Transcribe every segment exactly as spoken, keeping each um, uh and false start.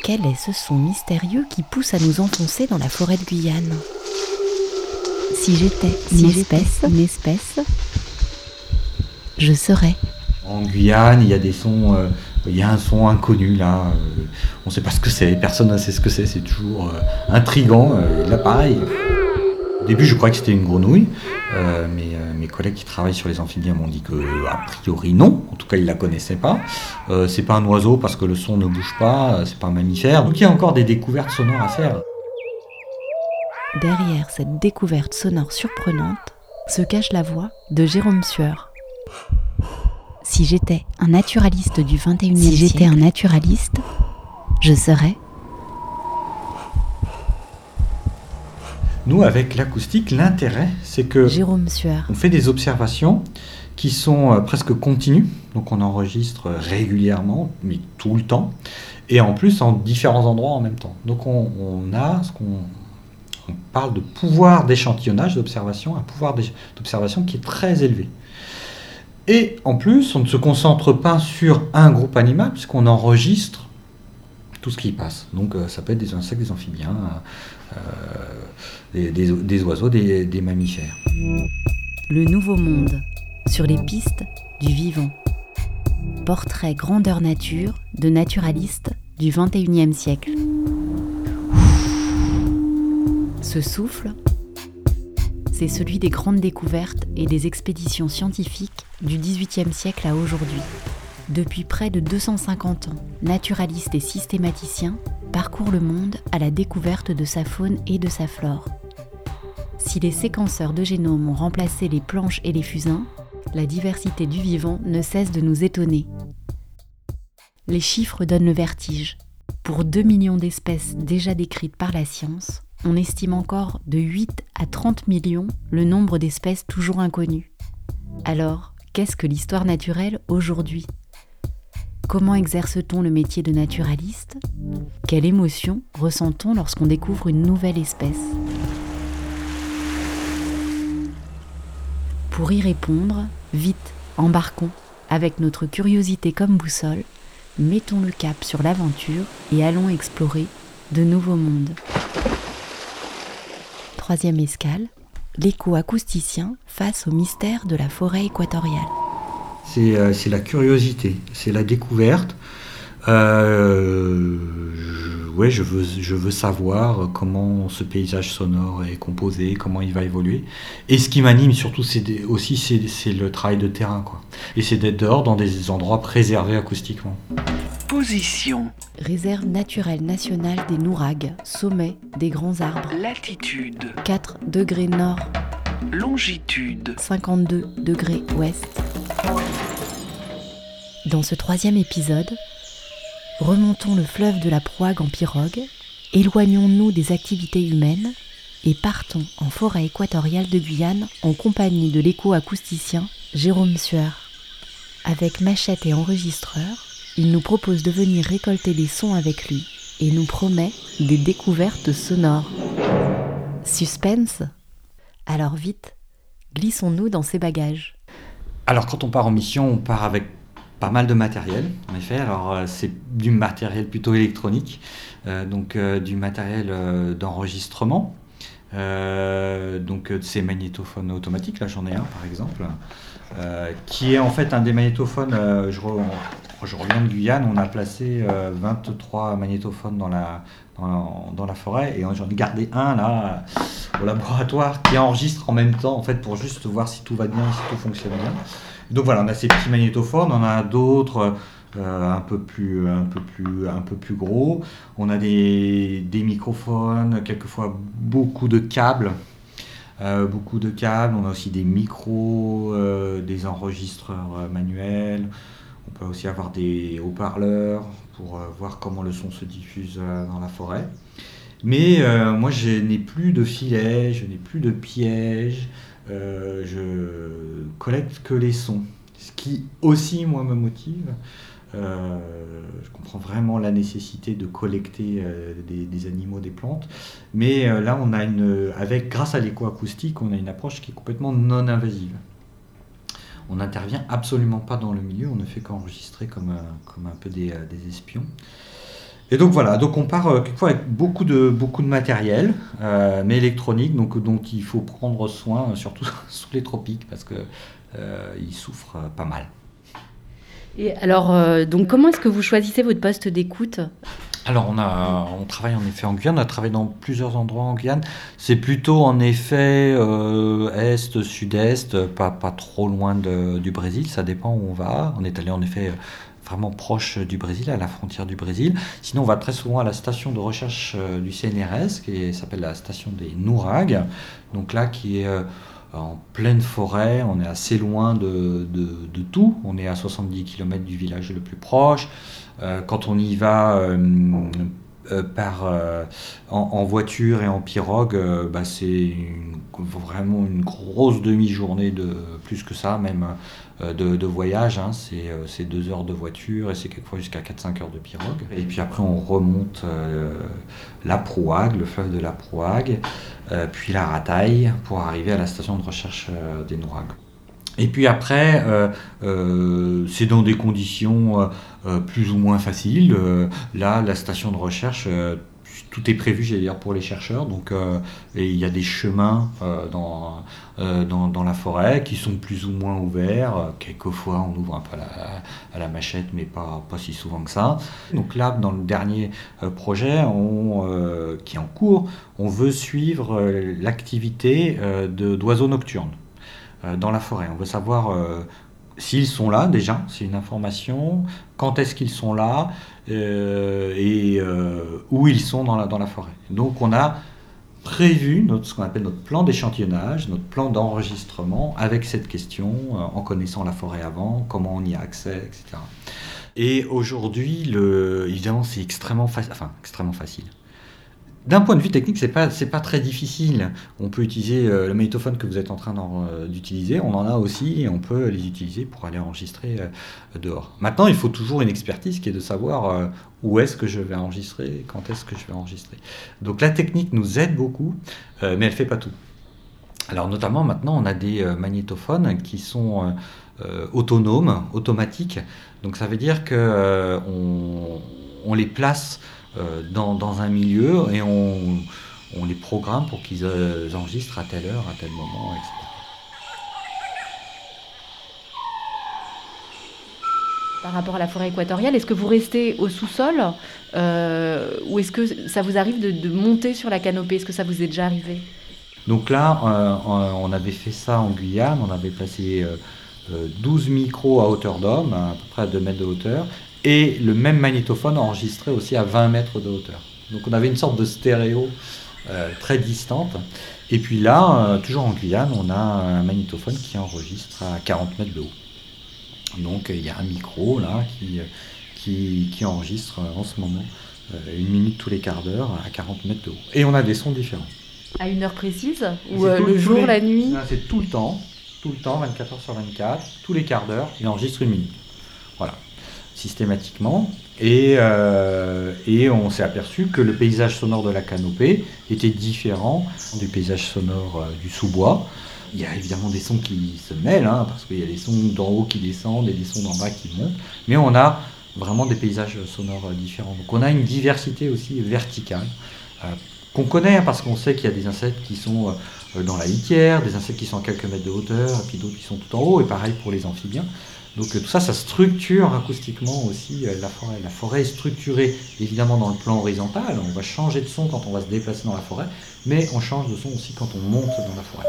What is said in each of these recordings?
Quel est ce son mystérieux qui pousse à nous enfoncer dans la forêt de Guyane ? Si j'étais une si espèce, j'étais une espèce, je serais. En Guyane, il y a des sons, euh, il y a un son inconnu là, euh, on ne sait pas ce que c'est, personne ne sait ce que c'est, c'est toujours euh, intriguant. Euh, là pareil, au début je croyais que c'était une grenouille, euh, mais euh, mes collègues qui travaillent sur les amphibiens m'ont dit que a priori non, en tout cas ils ne la connaissaient pas. Euh, c'est pas un oiseau parce que le son ne bouge pas, c'est pas un mammifère, donc il y a encore des découvertes sonores à faire. Derrière cette découverte sonore surprenante se cache la voix de Jérôme Sueur. Si j'étais un naturaliste du vingt et unième Si siècle, j'étais un naturaliste, je serais. Nous, avec l'acoustique, l'intérêt, c'est que Jérôme Sueur. on fait des observations qui sont euh, presque continues, donc on enregistre régulièrement, mais tout le temps, et en plus en différents endroits en même temps. Donc on, on a ce qu'on on parle de pouvoir d'échantillonnage, d'observation, un pouvoir d'observation qui est très élevé. Et en plus, on ne se concentre pas sur un groupe animal, puisqu'on enregistre tout ce qui y passe. Donc euh, ça peut être des insectes, des amphibiens, euh, des, des, des oiseaux, des, des mammifères. Le nouveau monde, sur les pistes du vivant. Portrait grandeur nature de naturalistes du vingt et unième siècle. Ce souffle, c'est celui des grandes découvertes et des expéditions scientifiques du dix-huitième siècle à aujourd'hui. Depuis près de deux cent cinquante ans, naturalistes et systématiciens parcourent le monde à la découverte de sa faune et de sa flore. Si les séquenceurs de génome ont remplacé les planches et les fusains, la diversité du vivant ne cesse de nous étonner. Les chiffres donnent le vertige. Pour deux millions d'espèces déjà décrites par la science, on estime encore de huit à trente millions le nombre d'espèces toujours inconnues. Alors, qu'est-ce que l'histoire naturelle aujourd'hui ? Comment exerce-t-on le métier de naturaliste ? Quelle émotion ressent-on lorsqu'on découvre une nouvelle espèce ? Pour y répondre, vite, embarquons, avec notre curiosité comme boussole, mettons le cap sur l'aventure et allons explorer de nouveaux mondes. Troisième escale, l'écho-acousticien face au mystère de la forêt équatoriale. C'est, euh, c'est la curiosité, c'est la découverte. Euh, je, ouais, je veux, je veux savoir comment ce paysage sonore est composé, comment il va évoluer. Et ce qui m'anime surtout, c'est des, aussi, c'est, c'est le travail de terrain, quoi. Et c'est d'être dehors dans des endroits préservés acoustiquement. Position. Réserve naturelle nationale des Nouragues, sommet des grands arbres. Latitude. quatre degrés nord, Longitude. cinquante-deux degrés ouest. Dans ce troisième épisode, remontons le fleuve de la Prouague en pirogue, éloignons-nous des activités humaines et partons en forêt équatoriale de Guyane en compagnie de l'écho-acousticien Jérôme Sueur. Avec machette et enregistreur, il nous propose de venir récolter les sons avec lui et nous promet des découvertes sonores. Suspense ? Alors vite, glissons-nous dans ses bagages. Alors quand on part en mission, on part avec pas mal de matériel, en effet. Alors euh, c'est du matériel plutôt électronique, euh, donc euh, du matériel euh, d'enregistrement. Euh, donc euh, ces magnétophones automatiques, là j'en ai un par exemple, euh, qui est en fait un des magnétophones, euh, je, re, je reviens de Guyane, on a placé euh, vingt-trois magnétophones dans la, dans, la, dans la forêt, et j'en ai gardé un là au laboratoire qui enregistre en même temps en fait pour juste voir si tout va bien, si tout fonctionne bien. Donc voilà, on a ces petits magnétophones, on en a d'autres euh, un peu plus, un peu plus, un peu plus gros. On a des, des microphones, quelquefois beaucoup de câbles, euh, beaucoup de câbles. On a aussi des micros, euh, des enregistreurs euh, manuels. On peut aussi avoir des haut-parleurs pour euh, voir comment le son se diffuse euh, dans la forêt. Mais euh, moi, je n'ai plus de filets, je n'ai plus de pièges. Euh, je collecte que les sons, ce qui aussi moi me motive. Euh, je comprends vraiment la nécessité de collecter euh, des, des animaux, des plantes, mais euh, là on a une, avec grâce à l'écho-acoustique, on a une approche qui est complètement non invasive. On n'intervient absolument pas dans le milieu, on ne fait qu'enregistrer comme, euh, comme un peu des, euh, des espions. Et donc voilà, donc on part euh, quelquefois avec beaucoup de, beaucoup de matériel, euh, mais électronique, donc, donc il faut prendre soin, euh, surtout sous les tropiques, parce qu'ils euh, souffrent euh, pas mal. Et alors, euh, donc comment est-ce que vous choisissez votre poste d'écoute ? Alors on, a, on travaille en effet en Guyane, on a travaillé dans plusieurs endroits en Guyane. C'est plutôt en effet euh, est, sud-est, pas, pas trop loin de, du Brésil, ça dépend où on va. On est allé en effet vraiment proche du Brésil, à la frontière du Brésil. Sinon on va très souvent à la station de recherche du C N R S, qui s'appelle la station des Nouragues, donc là qui est... Euh, en pleine forêt, on est assez loin de, de, de tout, on est à soixante-dix kilomètres du village le plus proche. Euh, quand on y va euh, euh, par, euh, en, en voiture et en pirogue, euh, bah c'est une, vraiment une grosse demi-journée, de plus que ça même, euh, de, de voyage. Hein. C'est, euh, c'est deux heures de voiture et c'est quelquefois jusqu'à quatre à cinq heures de pirogue. Et puis après on remonte euh, la Prouague, le fleuve de la Prouague, euh, puis la Rataille pour arriver à la station de recherche euh, des Nouragues. Et puis après, euh, euh, c'est dans des conditions euh, euh, plus ou moins faciles. Euh, là, la station de recherche, euh, tout est prévu, j'allais dire, pour les chercheurs. Donc, euh, et il y a des chemins euh, dans, euh, dans, dans la forêt qui sont plus ou moins ouverts. Quelquefois, on ouvre un peu à la, à la machette, mais pas, pas si souvent que ça. Donc là, dans le dernier euh, projet on, euh, qui est en cours, on veut suivre euh, l'activité euh, de, d'oiseaux nocturnes dans la forêt. On veut savoir euh, s'ils sont là déjà, c'est une information, quand est-ce qu'ils sont là euh, et euh, où ils sont dans la, dans la forêt. Donc on a prévu notre, ce qu'on appelle notre plan d'échantillonnage, notre plan d'enregistrement avec cette question, euh, en connaissant la forêt avant, comment on y a accès, et cetera. Et aujourd'hui, le, évidemment, c'est extrêmement, fa- enfin, extrêmement facile. D'un point de vue technique, c'est pas, c'est pas très difficile. On peut utiliser euh, le magnétophone que vous êtes en train euh, d'utiliser, on en a aussi, et on peut les utiliser pour aller enregistrer euh, dehors. Maintenant, il faut toujours une expertise qui est de savoir euh, où est-ce que je vais enregistrer, quand est-ce que je vais enregistrer. Donc la technique nous aide beaucoup, euh, mais elle fait pas tout. Alors notamment, maintenant, on a des euh, magnétophones qui sont euh, euh, autonomes, automatiques. Donc ça veut dire qu'on euh, on les place Euh, dans, dans un milieu et on, on les programme pour qu'ils euh, enregistrent à telle heure, à tel moment, et cetera. Par rapport à la forêt équatoriale, est-ce que vous restez au sous-sol euh, ou est-ce que ça vous arrive de, de monter sur la canopée ? Est-ce que ça vous est déjà arrivé ? Donc là, euh, on avait fait ça en Guyane, on avait placé euh, douze micros à hauteur d'homme, à peu près à deux mètres de hauteur, et le même magnétophone enregistré aussi à vingt mètres de hauteur. Donc on avait une sorte de stéréo euh, très distante. Et puis là, euh, toujours en Guyane, on a un magnétophone qui enregistre à quarante mètres de haut. Donc il y a un micro là qui, qui, qui enregistre en ce moment euh, une minute tous les quarts d'heure à quarante mètres de haut. Et on a des sons différents. À une heure précise ? Ou euh, le jour, les... la nuit ? Non, c'est tout le temps, tout le temps, vingt-quatre heures sur vingt-quatre, tous les quarts d'heure, il enregistre une minute. Voilà. Systématiquement, et, euh, et on s'est aperçu que le paysage sonore de la canopée était différent du paysage sonore euh, du sous-bois. Il y a évidemment des sons qui se mêlent, hein, parce qu'il y a des sons d'en haut qui descendent et des sons d'en bas qui montent, mais on a vraiment des paysages sonores différents. Donc on a une diversité aussi verticale, euh, qu'on connaît, hein, parce qu'on sait qu'il y a des insectes qui sont euh, dans la litière, des insectes qui sont à quelques mètres de hauteur, et puis d'autres qui sont tout en haut, et pareil pour les amphibiens. Donc tout ça, ça structure acoustiquement aussi la forêt. La forêt est structurée évidemment dans le plan horizontal. On va changer de son quand on va se déplacer dans la forêt, mais on change de son aussi quand on monte dans la forêt.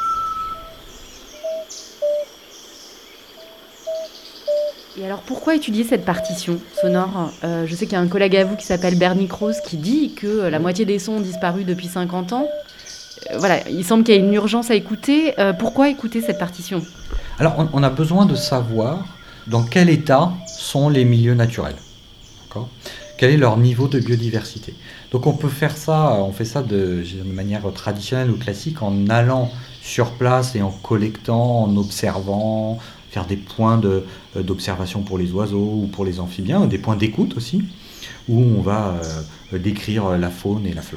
Et alors pourquoi étudier cette partition sonore ? euh, Je sais qu'il y a un collègue à vous qui s'appelle Bernie Krause qui dit que la moitié des sons ont disparu depuis cinquante ans. Euh, voilà, il semble qu'il y a une urgence à écouter. Euh, pourquoi écouter cette partition ? Alors, on, on a besoin de savoir dans quel état sont les milieux naturels. D'accord ? Quel est leur niveau de biodiversité. Donc, on peut faire ça, on fait ça de, de manière traditionnelle ou classique en allant sur place et en collectant, en observant, faire des points de, d'observation pour les oiseaux ou pour les amphibiens, des points d'écoute aussi, où on va euh, décrire la faune et la flore.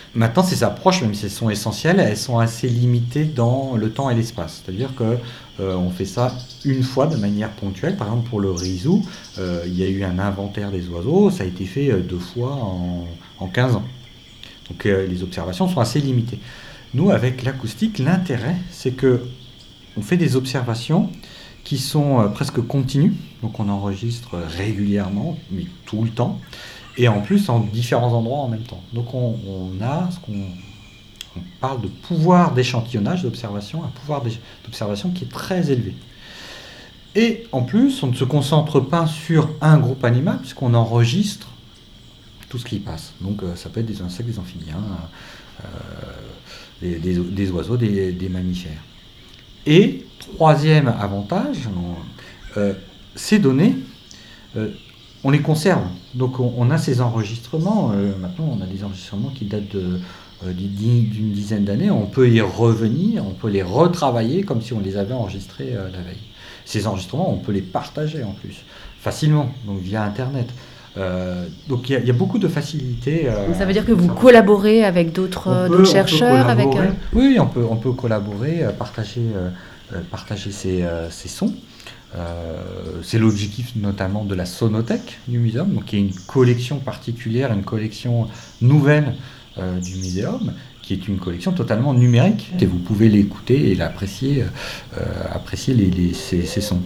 Maintenant, ces approches, même si elles sont essentielles, elles sont assez limitées dans le temps et l'espace. C'est-à-dire qu'on euh, fait ça une fois de manière ponctuelle. Par exemple, pour le risou, euh, il y a eu un inventaire des oiseaux, ça a été fait deux fois en, en quinze ans. Donc euh, les observations sont assez limitées. Nous, avec l'acoustique, l'intérêt, c'est que on fait des observations qui sont euh, presque continues. Donc on enregistre régulièrement, mais tout le temps. Et en plus en différents endroits en même temps. Donc on, on a ce qu'on on parle de pouvoir d'échantillonnage, d'observation, un pouvoir d'observation qui est très élevé. Et en plus, on ne se concentre pas sur un groupe animal, puisqu'on enregistre tout ce qui y passe. Donc ça peut être des insectes, des amphibiens, euh, des, des, des oiseaux, des, des mammifères. Et troisième avantage, euh, ces données, euh, on les conserve. Donc on, on a ces enregistrements, euh, maintenant on a des enregistrements qui datent de, euh, d'une dizaine d'années, on peut y revenir, on peut les retravailler comme si on les avait enregistrés euh, la veille. Ces enregistrements, on peut les partager en plus, facilement, donc via Internet. Euh, donc il y, y a beaucoup de facilités. Euh, ça veut dire que vous collaborez avec d'autres, d'autres chercheurs avec, euh... Oui, on peut, on peut collaborer, partager, euh, partager ces, euh, ces sons. Euh, c'est l'objectif notamment de la Sonothèque du muséum, donc qui est une collection particulière, une collection nouvelle euh, du muséum, qui est une collection totalement numérique. Et vous pouvez l'écouter et l'apprécier, euh, apprécier les, les, ces, ces sons.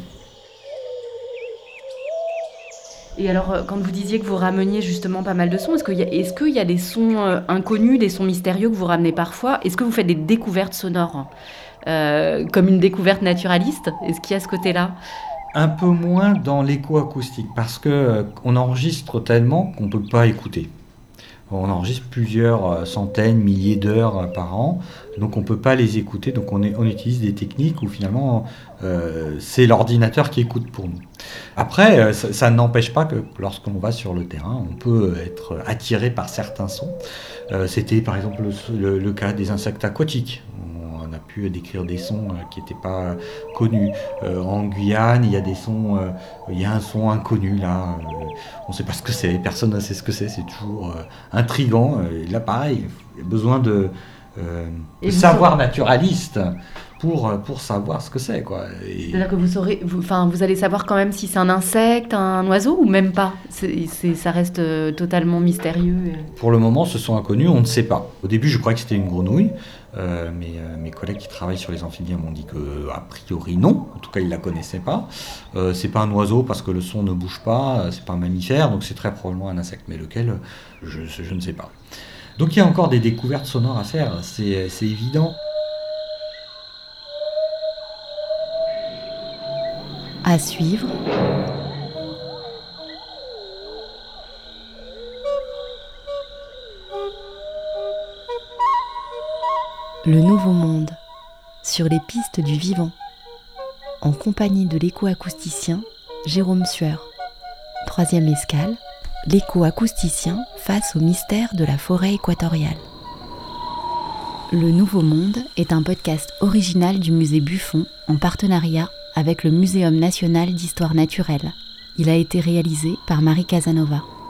Et alors, quand vous disiez que vous rameniez justement pas mal de sons, est-ce qu'il y a, est-ce qu'il y a des sons euh, inconnus, des sons mystérieux que vous ramenez parfois ? Est-ce que vous faites des découvertes sonores euh, comme une découverte naturaliste ? Est-ce qu'il y a ce côté-là ? Un peu moins dans l'écho-acoustique, parce qu'on euh, enregistre tellement qu'on ne peut pas écouter. On enregistre plusieurs centaines, milliers d'heures par an, donc on ne peut pas les écouter, donc on, est, on utilise des techniques où finalement euh, c'est l'ordinateur qui écoute pour nous. Après, euh, ça, ça n'empêche pas que lorsqu'on va sur le terrain, on peut être attiré par certains sons. Euh, c'était par exemple le, le, le cas des insectes aquatiques. On a pu décrire des sons qui n'étaient pas connus. Euh, en Guyane, il y a des sons, euh, il y a un son inconnu là. Euh, on ne sait pas ce que c'est, personne ne sait ce que c'est. C'est toujours euh, intriguant. Et là, pareil, il y a besoin de, euh, de savoir saurez... naturaliste pour pour savoir ce que c'est, quoi. Et... C'est-à-dire que vous saurez, vous, enfin, vous allez savoir quand même si c'est un insecte, un oiseau ou même pas. C'est, c'est, ça reste euh, totalement mystérieux. Et... Pour le moment, ce sont inconnus, on ne sait pas. Au début, je croyais que c'était une grenouille. Euh, mais euh, mes collègues qui travaillent sur les amphibiens m'ont dit que a priori non, en tout cas ils la connaissaient pas. Euh, c'est pas un oiseau parce que le son ne bouge pas, c'est pas un mammifère, donc c'est très probablement un insecte, mais lequel je, je ne sais pas. Donc il y a encore des découvertes sonores à faire, c'est, c'est évident. À suivre. Le Nouveau Monde, sur les pistes du vivant, en compagnie de l'écho-acousticien Jérôme Sueur. Troisième escale, l'écho-acousticien face au mystère de la forêt équatoriale. Le Nouveau Monde est un podcast original du musée Buffon en partenariat avec le Muséum national d'histoire naturelle. Il a été réalisé par Marie Casanova.